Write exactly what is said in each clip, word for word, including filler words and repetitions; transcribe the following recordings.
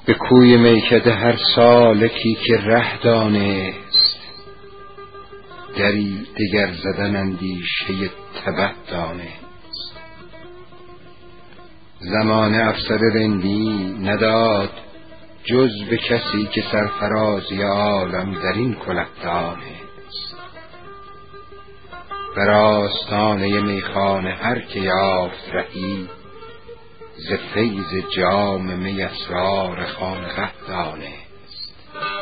به کوی میکده هر سالکی که ره دانست، دری دگر زدن اندیشه تبه دانست. زمانه افسر رندی نداد جز به کسی که سرفرازی عالم در این کله دانست. بر آستانه میخانه هر که یافت رهی، ز فیض جام می اسرار خانقه دانست.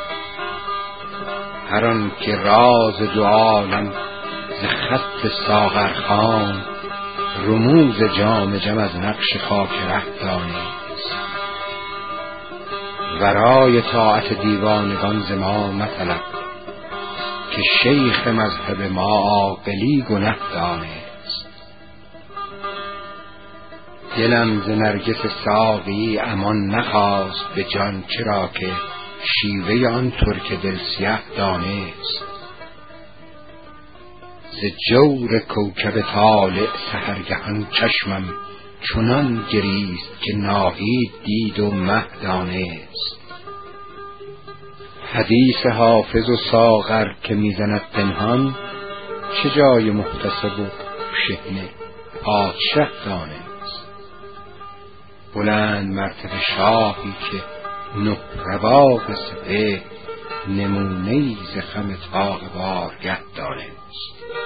هر آن که راز دو عالم ز خط ساغرخوان، رموز جام جم از نقش خاک ره دانست. ورای طاعت دیوانگان ز ما مطلب، که شیخ مذهب ما عاقلی گنه دانست. دلم ز نرگس ساقی امان نخواست به جان، چرا که شیوه آن ترک دل سیه دانست. ز جور کوکب طالع سحرگهان چشمم چنان گریست، که ناهید دید و مه دانست. حدیث حافظ و ساغر که میزند پنهان، چه جای محتسب و شحنه پادشه دانست. بلند مرتبه شاهی که نه رواق سپهر، نمونه‌ای ز خم طاق بارگه دانست.